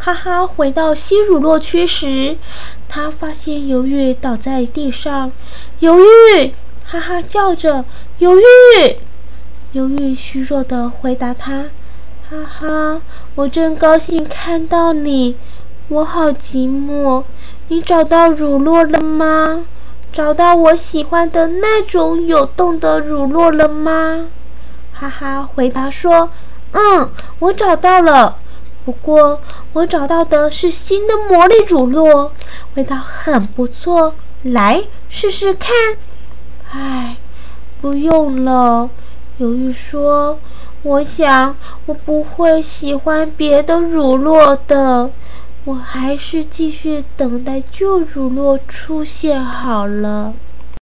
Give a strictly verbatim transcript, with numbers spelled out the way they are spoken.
哈哈回到西乳酪区时，他发现犹豫倒在地上。犹豫！哈哈叫着，犹豫！犹豫虚弱地回答他：哈哈，我真高兴看到你，我好寂寞。你找到乳酪了吗？找到我喜欢的那种有洞的乳酪了吗？哈哈回答说：嗯，我找到了。不过我找到的是新的魔力乳酪，味道很不错，来试试看。唉，不用了。犹豫说：我想我不会喜欢别的乳酪的，我还是继续等待旧乳酪出现好了。